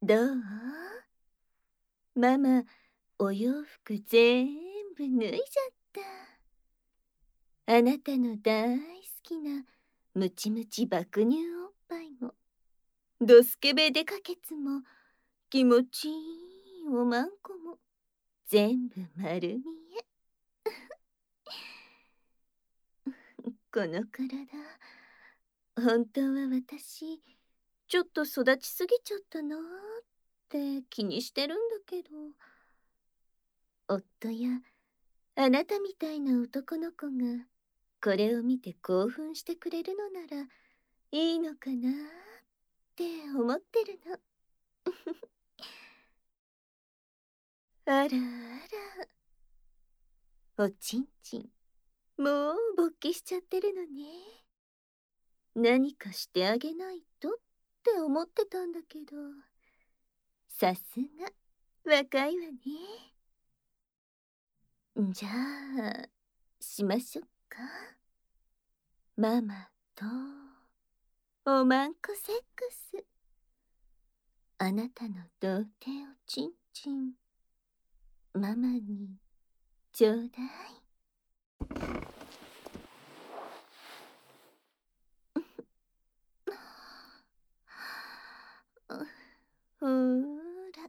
どう？ママ、お洋服ぜんぶ脱いじゃった。あなたの大好きなムチムチ爆乳おっぱいも、ドスケベデカケツも、気持ちいいおまんこも、全部丸見え。この体、本当は私、ちょっと育ちすぎちゃったなーって気にしてるんだけど、夫やあなたみたいな男の子がこれを見て興奮してくれるのならいいのかなって思ってるの。あらあら、おちんちん、もう勃起しちゃってるのね。何かしてあげないとって思ってたんだけど、さすが若いわね。じゃあしましょっか。ママとおまんこセックス。あなたの童貞おちんちん、ママにちょうだい。ほら、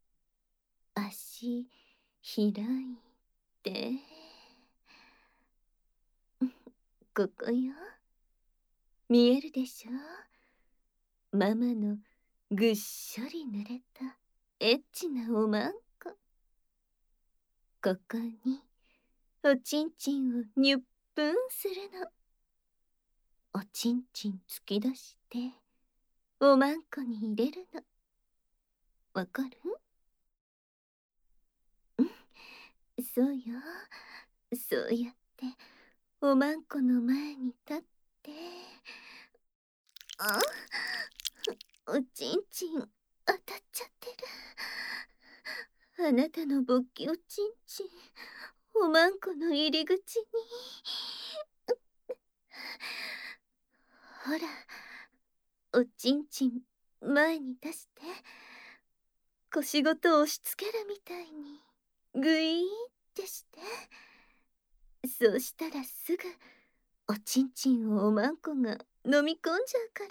足開いて。ここよ。見えるでしょ？ママのぐっしょり濡れたエッチなおまんこ。ここにおちんちんをにゅっぷんするの。おちんちん突き出しておまんこに入れるの。わかる？そうよ。そうやっておまんこの前に立って、あ、おちんちん当たっちゃってる。あなたの勃起おちんちん、おまんこの入り口に。ほら、おちんちん前に出して、腰ごと押し付けるみたいにグイーってして、そうしたらすぐおちんちんをおまんこが飲み込んじゃうから、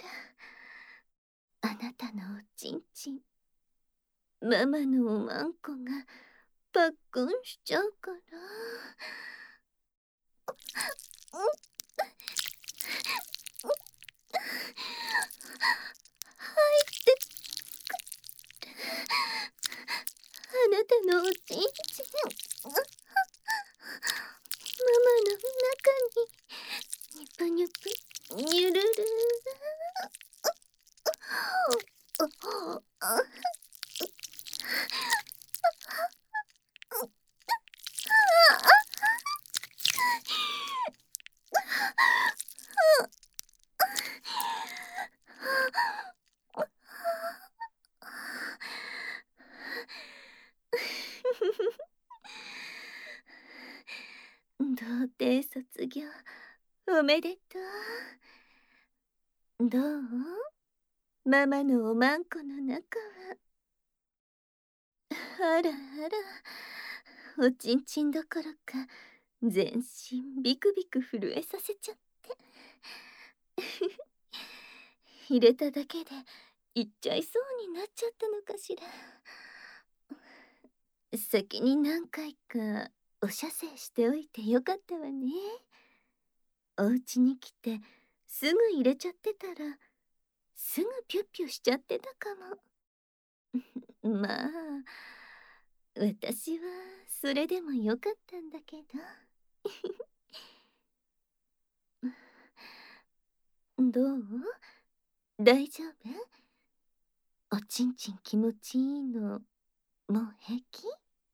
あなたのおちんちん、ママのおまんこがパックンしちゃうから。入ってあなたのおちんちん、ママの中にニュプニュプニュルル童貞卒業おめでとう。どう？ママのおまんこの中は。あらあら、おちんちんどころか全身ビクビク震えさせちゃって。入れただけでいっちゃいそうになっちゃったのかしら。先に何回かお射精しておいてよかったわね。お家に来てすぐ入れちゃってたらすぐピュッピュしちゃってたかも。まあ私はそれでもよかったんだけど。どう？大丈夫？おちんちん気持ちいいのもう平気？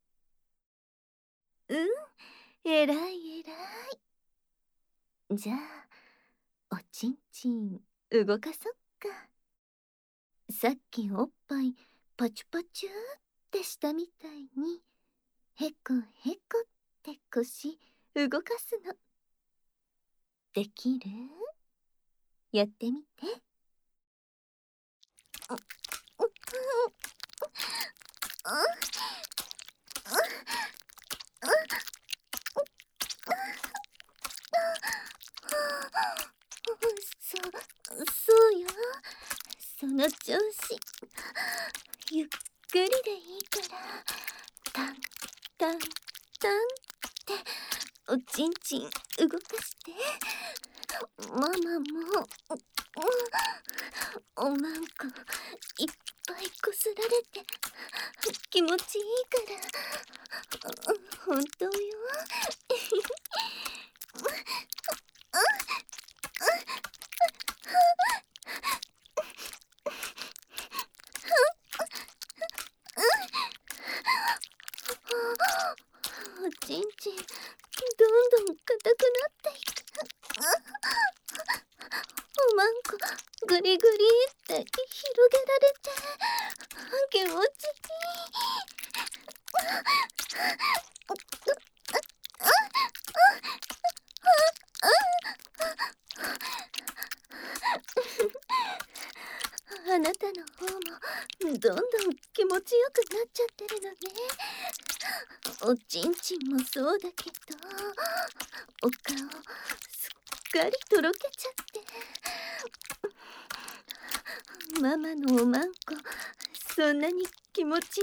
うん、えらいえらい。じゃあおちんちん動かそっか。さっきおっぱいパチュパチュってしたみたいにへこへこって腰動かすの。できる？やってみて。 そうよ。その調子。ゆっくりでいいから、タンタンタンっておちんちん動かして。ママもおまんこいっぱいこすられて気持ちいいから本当よ。おちんちんどんどん硬くなっていく。おまんこグリグリって広げられて気持ちいい。あなたの方もどんどん気持ちよくなっちゃってるのね。おちんちんもそうだけど、お顔すっかりとろけちゃって。ママのおまんこそんなに気持ちい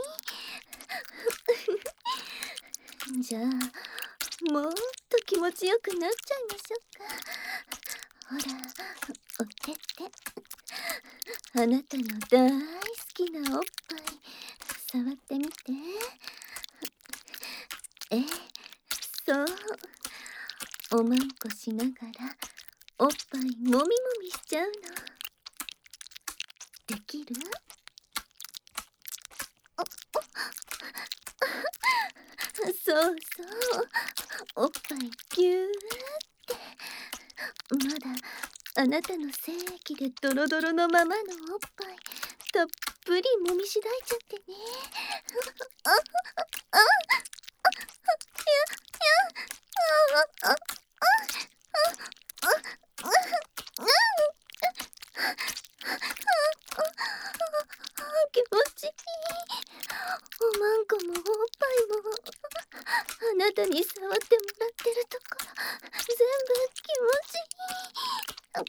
い？じゃあもっと気持ちよくなっちゃいましょうか。ほら、おてて。あなたの大好きなおっぱい触ってみて。そう。おまんこしながらおっぱいもみもみしちゃうの。できる？そうそう。おっぱいぎゅーって。まだあなたの精液でドロドロのままのおっぱいたっぷりもみしだいちゃってね。気持ちいい。おまんこもおっぱいもあなたに触ってもらってるところ全部気持ちいい。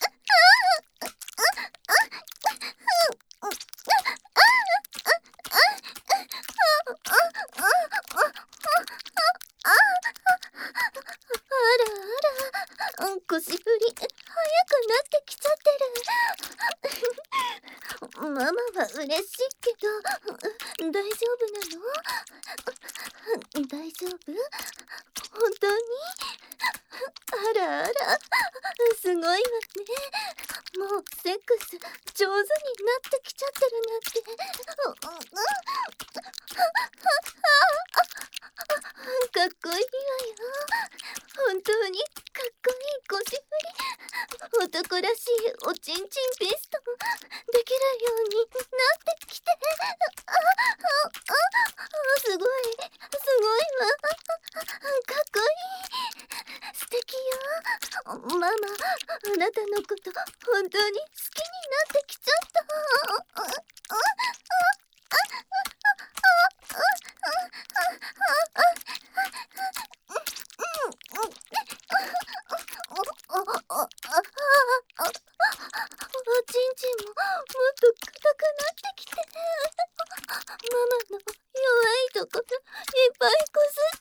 あらあら、腰振り早くなってきちゃってる。ママは嬉しいけど大丈夫なの？大丈夫？本当に？あらあら、すごいわね。もうセックス上手になってきちゃってるなんて。かっこいいわよ。本当にかっこいい腰振り。男らしいおちんちんピストンできるようになってきて。すごいすごいわ。かっこいい。素敵よ。ママ、あなたのこと本当に好きになってきちゃった。おちんちんももっと硬くなってきて。ママの弱いところいっぱいこすって。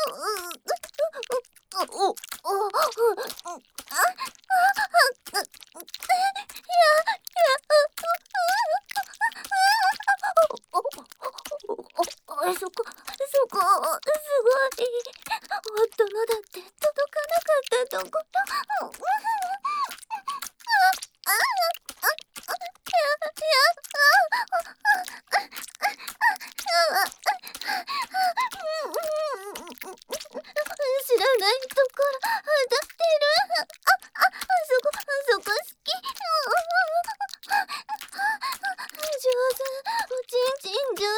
そこ、すごい。夫のだって届かなかったところ。知らないところ当たってる。そこ好き。上手。おちんちん上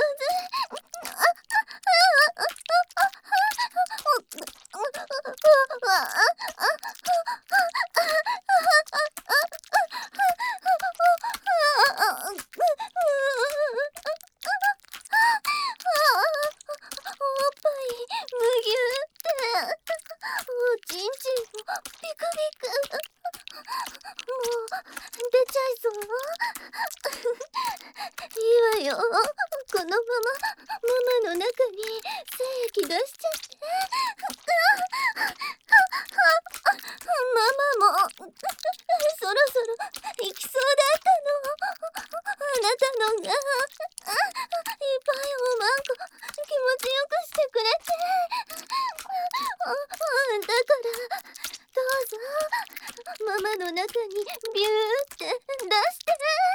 手。 の中にビューって出して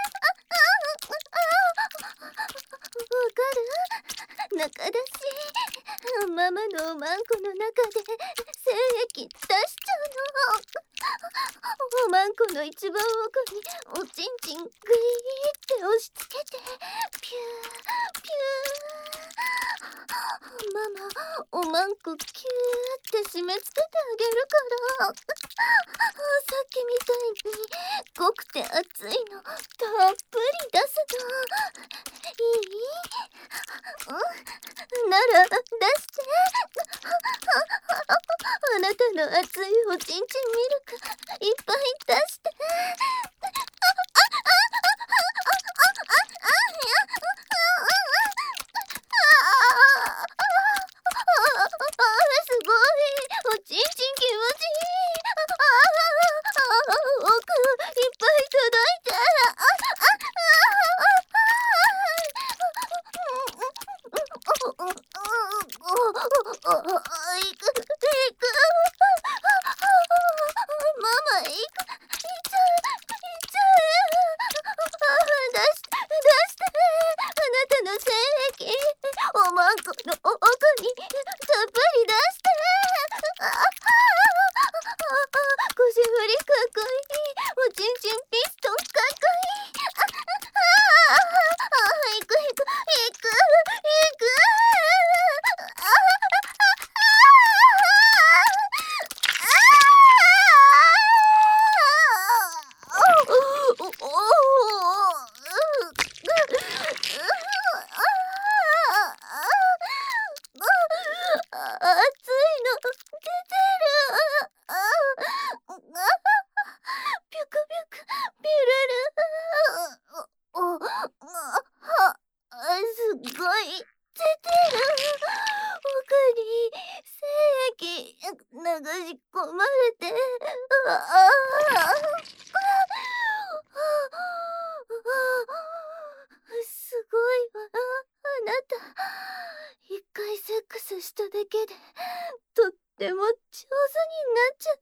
わかる？中だしママのおまんこの中で精液出しちゃうの。おまんこの一番奥におちんちんグイーって押し付けてピューピュー。ママおまんこキューって締め付けてあげるからさっきみたいに濃くて熱いのたっぷり出すの。いい？なら出してあなたの熱いおちんちんミルクいっぱい出して。すごいおちんちん気持ちいい。奥いっぱい届いて。行く。ママ行く。行っちゃう。出してあなたの精液おまんこの奥にたっぷり出して。腰振りかっこいい。おちんちんピストンかっこいい。行く。熱いの出てる。ピュクピュクピュルル。すっごい出てる。奥に精液流し込まれて。すごいわあなた。一回セックスしただけでとっても上手になっちゃって。